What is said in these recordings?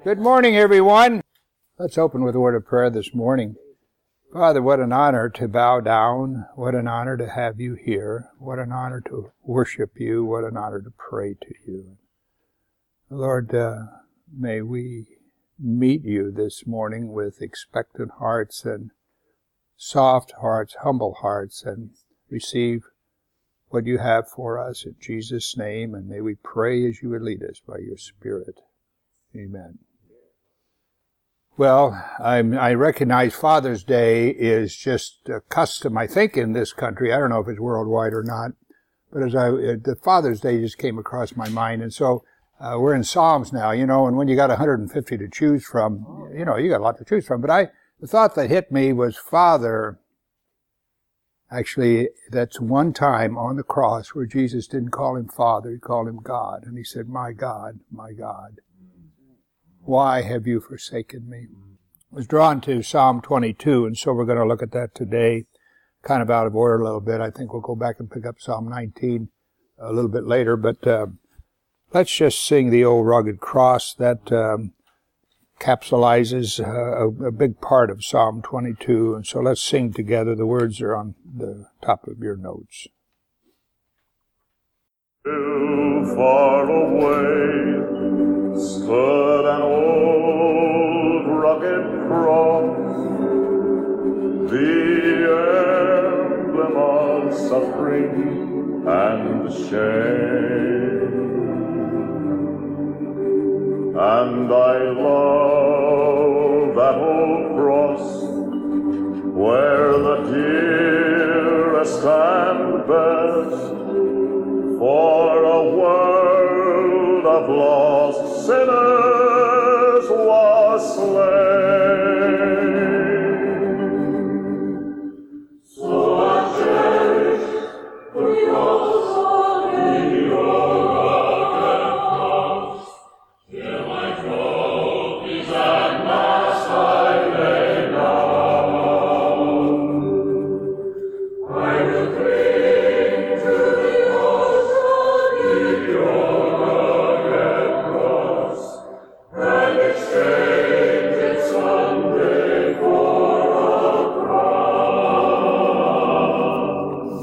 Good morning, everyone. Let's open with a word of prayer this morning. Father, what an honor to bow down. What an honor to have you here. What an honor to worship you. What an honor to pray to you. Lord, may we meet you this morning with expectant hearts and soft hearts, humble hearts, and receive what you have for us in Jesus' name. And may we pray as you would lead us by your Spirit. Amen. Well, I recognize Father's Day is just a custom, I think, in this country. I don't know if it's worldwide or not, but the Father's Day just came across my mind. And so, we're in Psalms now, and when you got 150 to choose from, you got a lot to choose from. But the thought that hit me was Father. Actually, that's one time on the cross where Jesus didn't call him Father, he called him God. And he said, my God, why have you forsaken me? I was drawn to Psalm 22, and so we're going to look at that today, kind of out of order a little bit. I think we'll go back and pick up Psalm 19 a little bit later, but let's just sing the old rugged cross. That capsulizes a big part of Psalm 22, and so let's sing together. The words are on the top of your notes. Too far away stood an old rugged cross, the emblem of suffering and shame. And I love that old cross, where the dearest and best for a world of lost sinners was slain. So I cherish the cross on your rugged cross, till my trophies at last I lay down. I will cling to the old in your rugged cross, and exchange it someday for a crown.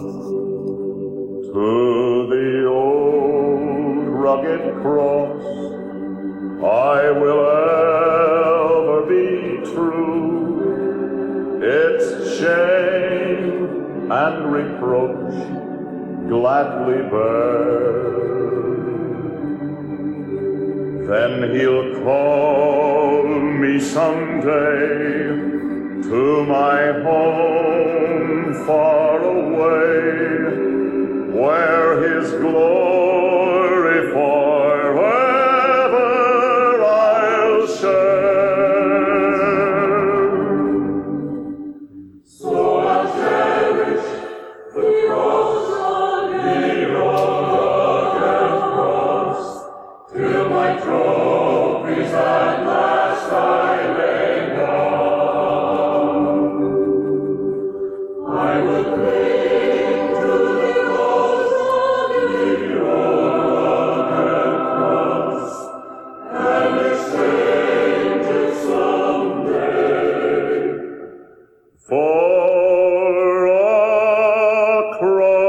To the old rugged cross I will ever be true. Its shame and reproach gladly bear. Then he'll call me someday to my home far away, where his glory forever I'll share. So I'll cherish the cross on your rugged cross, till my trophies at last I lay down. I will cling to the cross on your rugged cross, and exchange it someday for a crown.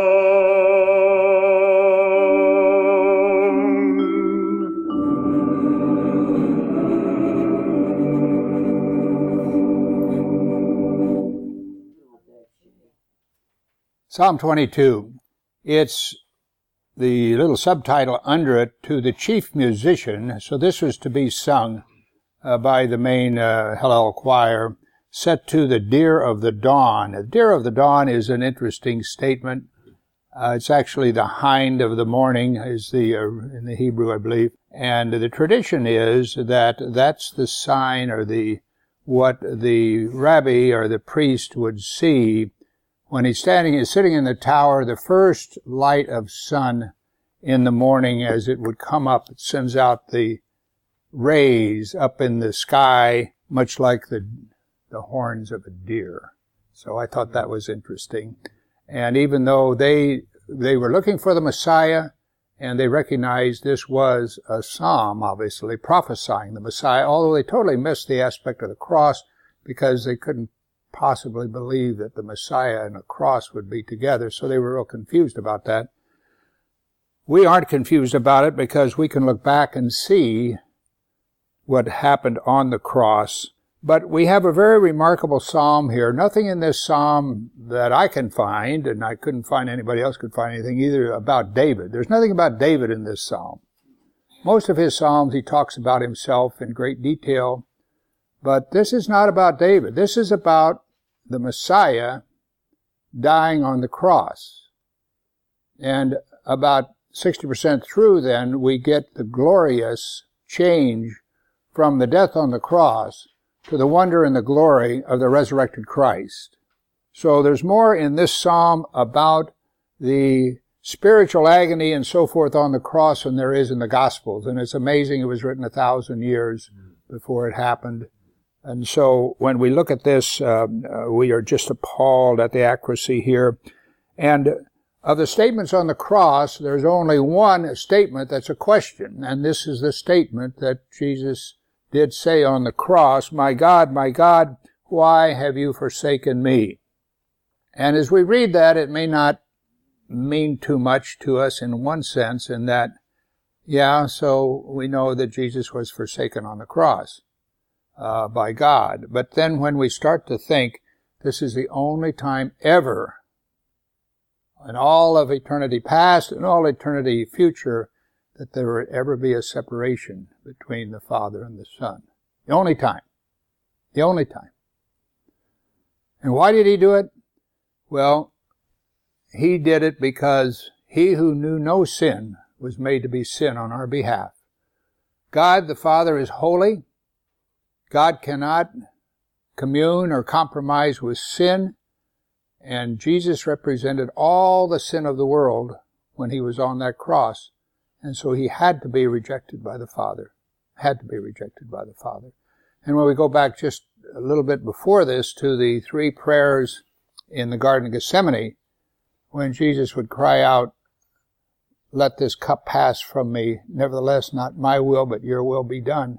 Psalm 22. It's the little subtitle under it, to the chief musician. So this was to be sung by the main Hallel choir, set to the deer of the dawn. The deer of the dawn is an interesting statement. It's actually the hind of the morning, is in the Hebrew, I believe. And the tradition is that that's the sign, or what the rabbi or the priest would see when he's sitting in the tower. The first light of sun in the morning, as it would come up, it sends out the rays up in the sky, much like the horns of a deer. So I thought that was interesting. And even though they were looking for the Messiah, And they recognized this was a psalm, obviously, prophesying the Messiah, although they totally missed the aspect of the cross because they couldn't possibly believe that the Messiah and a cross would be together, so they were real confused about that. We aren't confused about it because we can look back and see what happened on the cross. But we have a very remarkable psalm here. Nothing in this psalm that I can find, and I couldn't find anybody else could find anything either about David. There's nothing about David in this psalm. Most of his psalms he talks about himself in great detail, but this is not about David. This is about the Messiah dying on the cross. And about 60% through then, we get the glorious change from the death on the cross to the wonder and the glory of the resurrected Christ. So there's more in this psalm about the spiritual agony and so forth on the cross than there is in the Gospels. And it's amazing it was written 1,000 years before it happened. And so when we look at this, we are just appalled at the accuracy here. And of the statements on the cross, there's only one statement that's a question. And this is the statement that Jesus did say on the cross, my God, why have you forsaken me? And as we read that, it may not mean too much to us in one sense, in that, so we know that Jesus was forsaken on the cross by God. But then when we start to think, this is the only time ever in all of eternity past and all eternity future that there would ever be a separation between the Father and the Son. The only time. The only time. And why did he do it? Well, he did it because he who knew no sin was made to be sin on our behalf. God the Father is holy. God cannot commune or compromise with sin. And Jesus represented all the sin of the world when he was on that cross. And so he had to be rejected by the Father. Had to be rejected by the Father. And when we go back just a little bit before this to the 3 prayers in the Garden of Gethsemane, when Jesus would cry out, let this cup pass from me, nevertheless not my will but your will be done.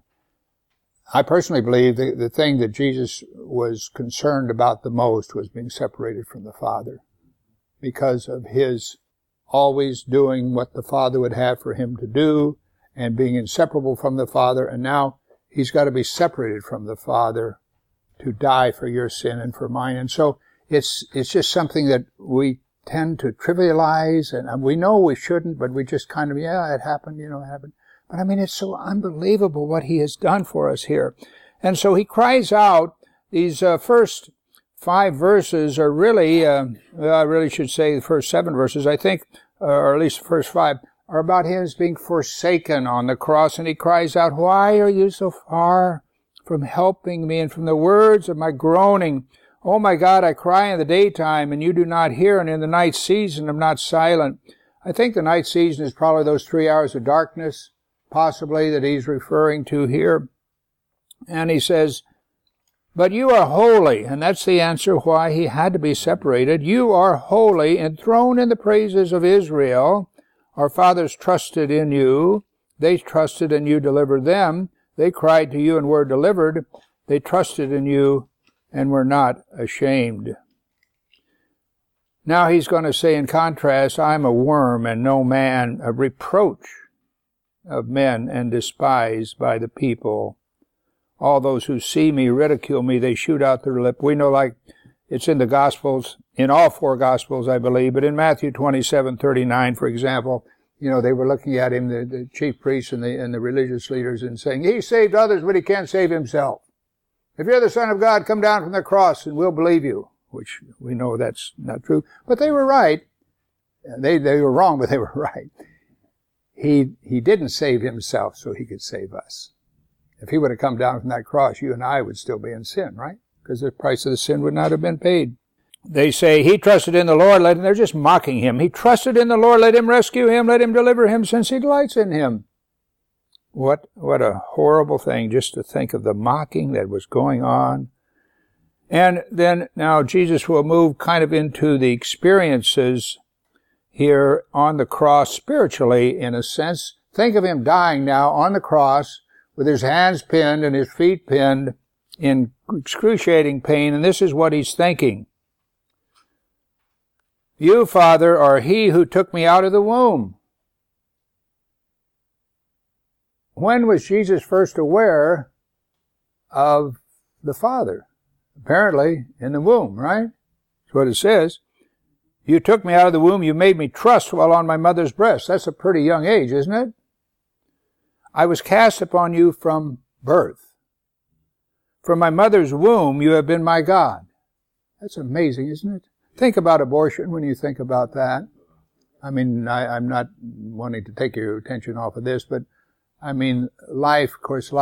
I personally believe the thing that Jesus was concerned about the most was being separated from the Father because of his always doing what the Father would have for him to do and being inseparable from the Father. And now he's got to be separated from the Father to die for your sin and for mine. And so it's just something that we tend to trivialize, and we know we shouldn't, but we just kind of, it happened, it happened. But I mean, it's so unbelievable what he has done for us here. And so he cries out. These first 5 verses are really, I really should say the first 7 verses, I think, or at least the first 5, are about his being forsaken on the cross. And he cries out, why are you so far from helping me and from the words of my groaning? Oh my God, I cry in the daytime and you do not hear, and in the night season I'm not silent. I think the night season is probably those 3 hours of darkness, possibly, that he's referring to here. And he says, but you are holy, and that's the answer why he had to be separated. You are holy, enthroned in the praises of Israel. Our fathers trusted in you. They trusted and you delivered them. They cried to you and were delivered. They trusted in you and were not ashamed. Now he's going to say in contrast, I'm a worm and no man, a reproach of men and despised by the people. All those who see me ridicule me, they shoot out their lip. We know, like it's in the Gospels, in all 4 Gospels, I believe, but in Matthew 27:39, for example, they were looking at him, the chief priests and the religious leaders, and saying, he saved others, but he can't save himself. If you're the Son of God, come down from the cross and we'll believe you, which we know that's not true. But they were right. They were wrong, but they were right. He didn't save himself so he could save us. If he would have come down from that cross, you and I would still be in sin, right? Because the price of the sin would not have been paid. They say, he trusted in the Lord, they're just mocking him. He trusted in the Lord, let him rescue him, let him deliver him, since he delights in him. What a horrible thing just to think of the mocking that was going on. And then now Jesus will move kind of into the experiences here on the cross spiritually, in a sense. Think of him dying now on the cross with his hands pinned and his feet pinned in excruciating pain, and this is what he's thinking. You, Father, are he who took me out of the womb. When was Jesus first aware of the Father? Apparently in the womb, right? That's what it says. You took me out of the womb, you made me trust while on my mother's breast. That's a pretty young age, isn't it? I was cast upon you from birth. From my mother's womb, you have been my God. That's amazing, isn't it? Think about abortion when you think about that. I mean, I'm not wanting to take your attention off of this, but I mean, life, of course,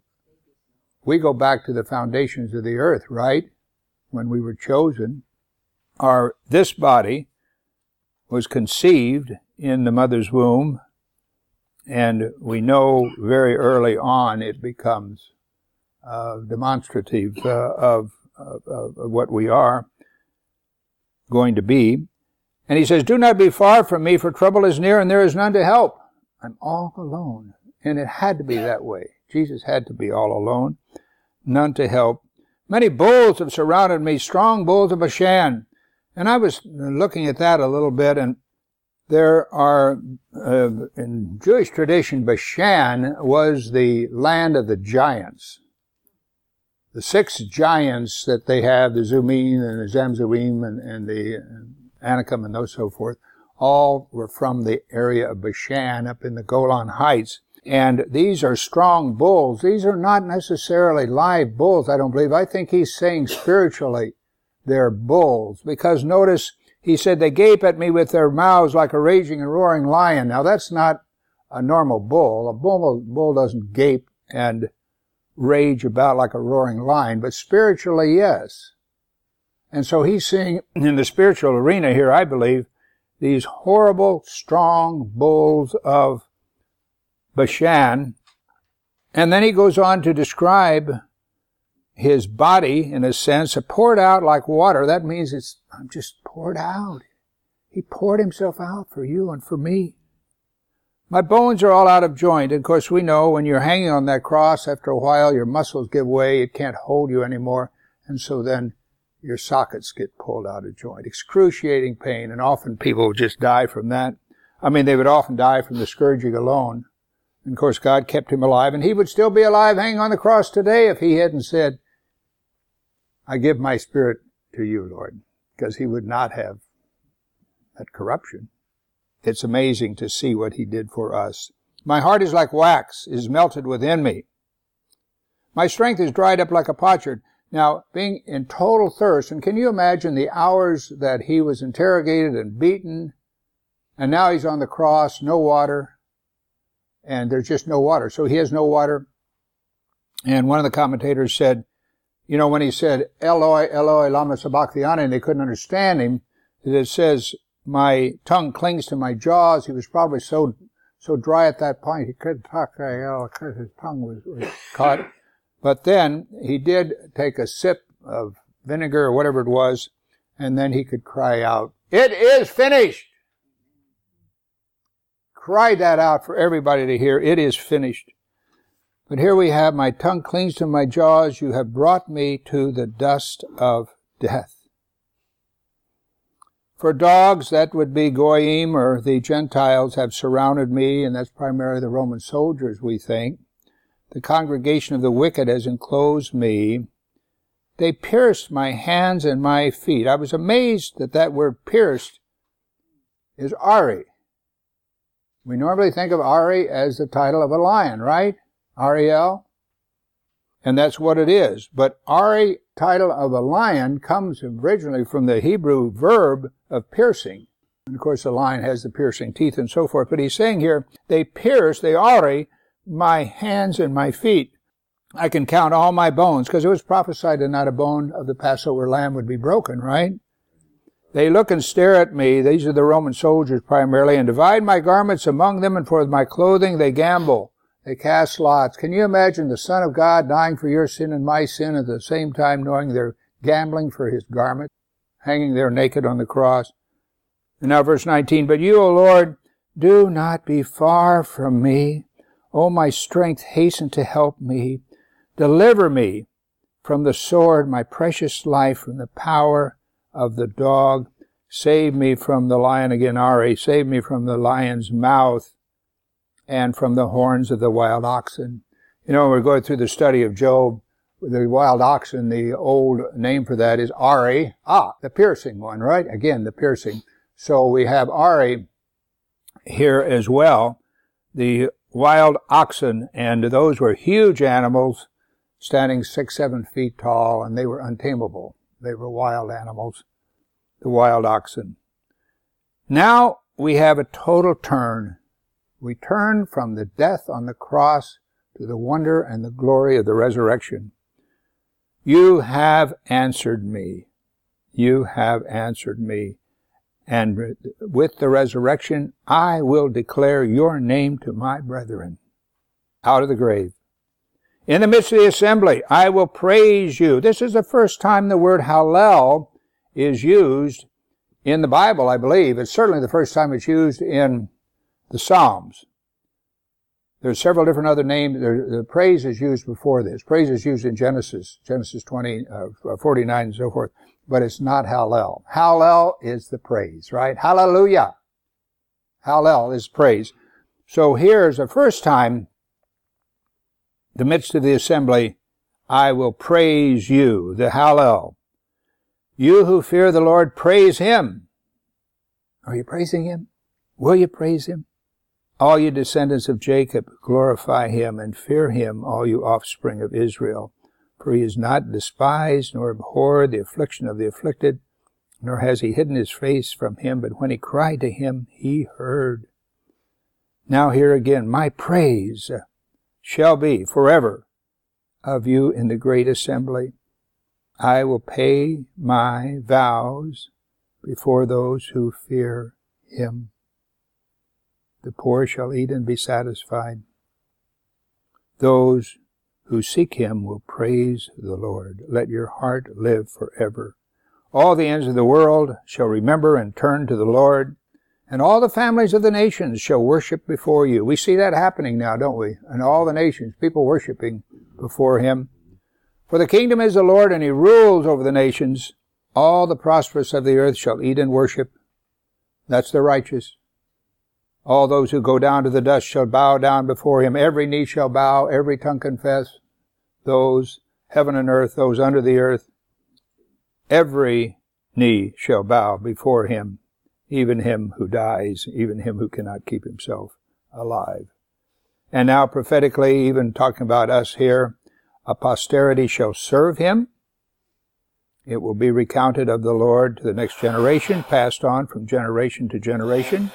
we go back to the foundations of the earth, right? When we were chosen. This body was conceived in the mother's womb, and we know very early on it becomes demonstrative of what we are going to be. And he says, do not be far from me, for trouble is near and there is none to help. I'm all alone. And it had to be that way. Jesus had to be all alone, none to help. Many bulls have surrounded me, strong bulls of Bashan. And I was looking at that a little bit, and there are, in Jewish tradition, Bashan was the land of the giants. The 6 giants that they have, the Zumim and the Zamzuim and the Anakim and those so forth, all were from the area of Bashan up in the Golan Heights. And these are strong bulls. These are not necessarily live bulls, I don't believe. I think he's saying spiritually they're bulls. Because notice, he said, they gape at me with their mouths like a raging and roaring lion. Now that's not a normal bull. A bull doesn't gape and rage about like a roaring lion, but spiritually, yes. And so he's seeing in the spiritual arena here, I believe, these horrible, strong bulls of Bashan. And then he goes on to describe his body, in a sense, poured out like water. That means I'm just poured out. He poured himself out for you and for me. My bones are all out of joint. And of course, we know when you're hanging on that cross, after a while, your muscles give way. It can't hold you anymore. And so then your sockets get pulled out of joint. Excruciating pain. And often people just die from that. I mean, they would often die from the scourging alone. And of course, God kept him alive. And he would still be alive hanging on the cross today if he hadn't said, I give my spirit to you, Lord. Because he would not have that corruption. It's amazing to see what he did for us. My heart is like wax, is melted within me. My strength is dried up like a potsherd. Now, being in total thirst, and can you imagine the hours that he was interrogated and beaten, and now he's on the cross, no water, and there's just no water. So he has no water. And one of the commentators said, you know, when he said, Eloi, Eloi, lama sabachthani, and they couldn't understand him, it says, my tongue clings to my jaws. He was probably so dry at that point, he couldn't talk very well because his tongue was caught. But then he did take a sip of vinegar or whatever it was, and then he could cry out, it is finished! Cry that out for everybody to hear, it is finished. But here we have, my tongue clings to my jaws, you have brought me to the dust of death. For dogs, that would be Goyim, or the Gentiles, have surrounded me, and that's primarily the Roman soldiers, we think. The congregation of the wicked has enclosed me. They pierced my hands and my feet. I was amazed that that word pierced is Ari. We normally think of Ari as the title of a lion, right? Ariel. And that's what it is. But Ari, title of a lion, comes originally from the Hebrew verb of piercing. And of course the lion has the piercing teeth and so forth. But he's saying here, they pierced, they Ari, my hands and my feet. I can count all my bones, because it was prophesied that not a bone of the Passover lamb would be broken, right? They look and stare at me, these are the Roman soldiers primarily, and divide my garments among them, and for my clothing they gamble. They cast lots. Can you imagine the Son of God dying for your sin and my sin at the same time knowing they're gambling for his garment, hanging there naked on the cross? And now verse 19, but you, O Lord, do not be far from me. O my strength, hasten to help me. Deliver me from the sword, my precious life from the power of the dog. Save me from the lion, again, Ari. Save me from the lion's mouth and from the horns of the wild oxen. You know, we're going through the study of Job. The wild oxen, the old name for that is Ari. The piercing one, right? Again, the piercing. So we have Ari here as well. The wild oxen, and those were huge animals, standing 6-7 feet tall, and they were untamable. They were wild animals, the wild oxen. Now we have a total turn. We turn from the death on the cross to the wonder and the glory of the resurrection. You have answered me. You have answered me. And with the resurrection, I will declare your name to my brethren out of the grave. In the midst of the assembly, I will praise you. This is the first time the word Hallel is used in the Bible, I believe. It's certainly the first time it's used in the Psalms. There's several different other names. The praise is used before this. Praise is used in Genesis 20, 49 and so forth. But it's not Hallel. Hallel is the praise, right? Hallelujah. Hallel is praise. So here's the first time, the midst of the assembly, I will praise you, the Hallel. You who fear the Lord, praise Him. Are you praising Him? Will you praise Him? All you descendants of Jacob, glorify Him and fear Him, all you offspring of Israel. For He has not despised nor abhorred the affliction of the afflicted, nor has He hidden His face from him, but when he cried to Him, He heard. Now here again, my praise shall be forever of you in the great assembly. I will pay my vows before those who fear Him. The poor shall eat and be satisfied. Those who seek Him will praise the Lord. Let your heart live forever. All the ends of the world shall remember and turn to the Lord, and all the families of the nations shall worship before you. We see that happening now, don't we? And all the nations, people worshiping before Him. For the kingdom is the Lord, and He rules over the nations. All the prosperous of the earth shall eat and worship. That's the righteous. All those who go down to the dust shall bow down before Him. Every knee shall bow, every tongue confess. Those, heaven and earth, those under the earth, every knee shall bow before Him, even him who dies, even him who cannot keep himself alive. And now prophetically, even talking about us here, a posterity shall serve Him. It will be recounted of the Lord to the next generation, passed on from generation to generation.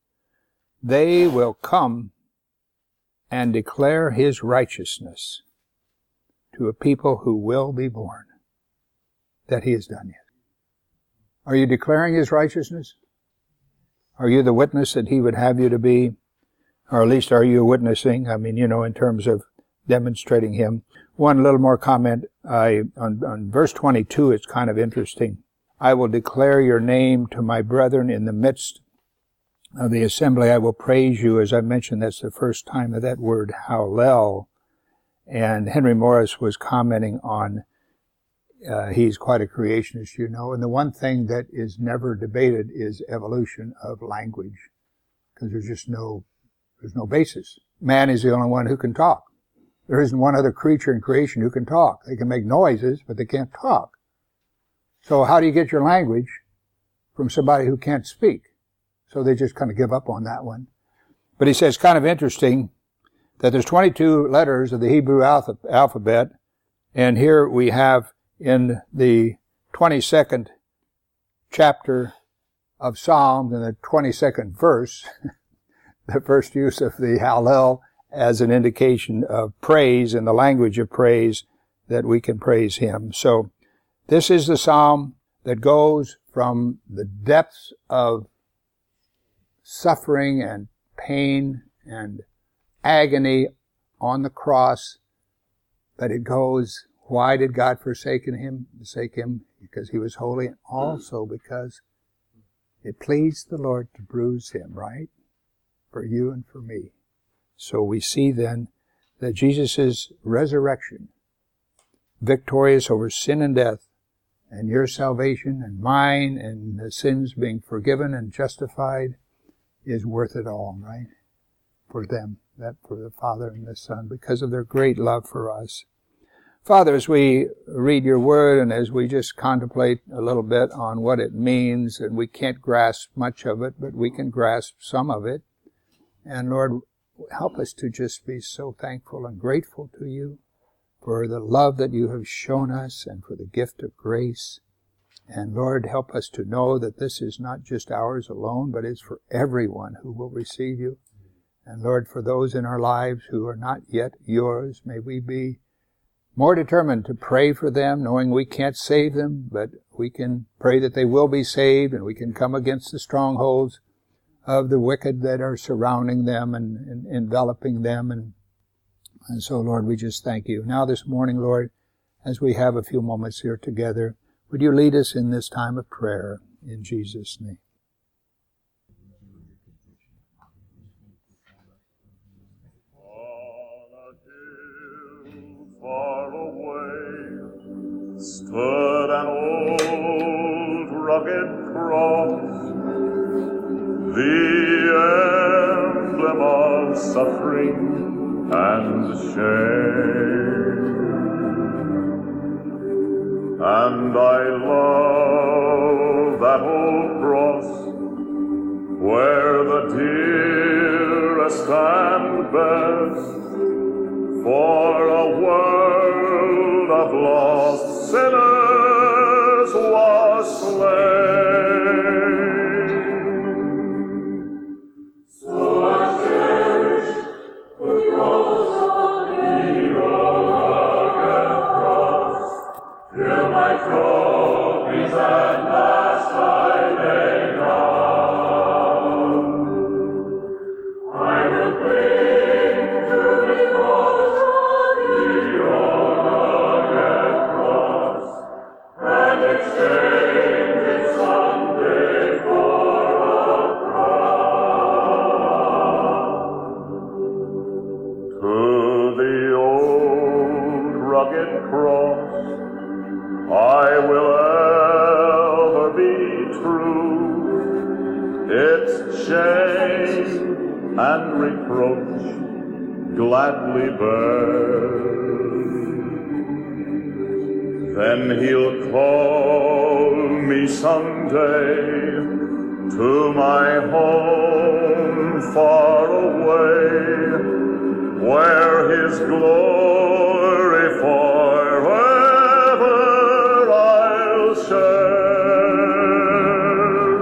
They will come and declare His righteousness to a people who will be born, that He has done yet. Are you declaring His righteousness? Are you the witness that He would have you to be? Or at least are you witnessing? I mean, in terms of demonstrating Him. One little more comment. On verse 22, it's kind of interesting. I will declare your name to my brethren in the midst of the assembly. I will praise you. As I mentioned, that's the first time of that word, Hallel. And Henry Morris was commenting on, he's quite a creationist, and the one thing that is never debated is evolution of language. Because there's no basis. Man is the only one who can talk. There isn't one other creature in creation who can talk. They can make noises, but they can't talk. So how do you get your language from somebody who can't speak? So they just kind of give up on that one. But he says, kind of interesting that there's 22 letters of the Hebrew alphabet, and here we have in the 22nd chapter of Psalms, in the 22nd verse, the first use of the Hallel as an indication of praise in the language of praise, that we can praise Him. So this is the psalm that goes from the depths of suffering and pain and agony on the cross, but it goes, why did God forsake Him? Because He was holy, and also because It pleased the Lord to bruise him, right? For you and for me. So we see then that Jesus' resurrection, victorious over sin and death, and your salvation and mine and the sins being forgiven and justified, is worth it all, right? For them, that for the Father and the Son, because of their great love for us. Father, as we read your word and as we just contemplate a little bit on what it means, and we can't grasp much of it, but we can grasp some of it. And Lord, help us to just be so thankful and grateful to you for the love that you have shown us and for the gift of grace. And Lord, help us to know that this is not just ours alone, but it's for everyone who will receive you. And Lord, for those in our lives who are not yet yours, may we be more determined to pray for them, knowing we can't save them, but we can pray that they will be saved, and we can come against the strongholds of the wicked that are surrounding them and enveloping them. And so, Lord, we just thank you. Now this morning, Lord, as we have a few moments here together, would you lead us in this time of prayer in Jesus' name? Far away stood an old rugged cross, the emblem of suffering and shame. And I love that old cross, where the dearest and best for a world of lost sinners was slain. So I cherish the cross of the rugged cross, till my trophies at last I lay down. I will cling to the cross, and exchange it someday for a crown. To the old rugged cross I will ever be true, its shame and reproach gladly bear. Then he'll call me someday to my home far away, where his glory forever I'll share.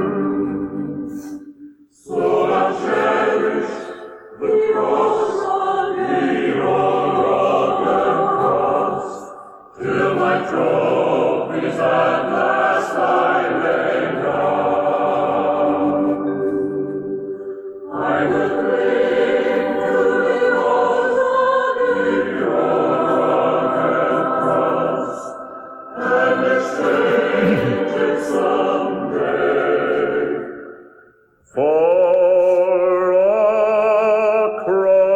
So I cherish the cross of the old rugged cross, till my trophies at last I lay down. I will cling to the cross of the old rugged cross, and exchange it someday for a crown.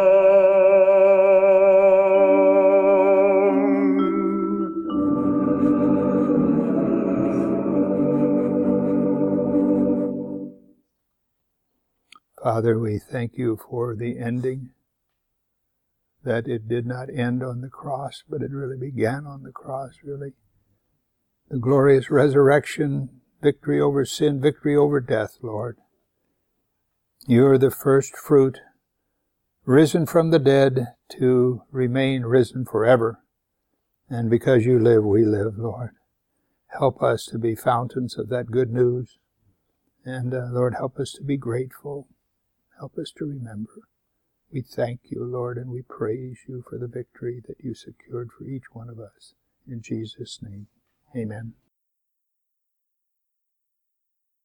Father, we thank you for the ending, that it did not end on the cross, but it really began on the cross, really. The glorious resurrection, victory over sin, victory over death, Lord. You are the first fruit, risen from the dead to remain risen forever. And because you live, we live, Lord. Help us to be fountains of that good news. And Lord, help us to be grateful. Help us to remember. We thank you, Lord, and we praise you for the victory that you secured for each one of us. In Jesus' name, amen.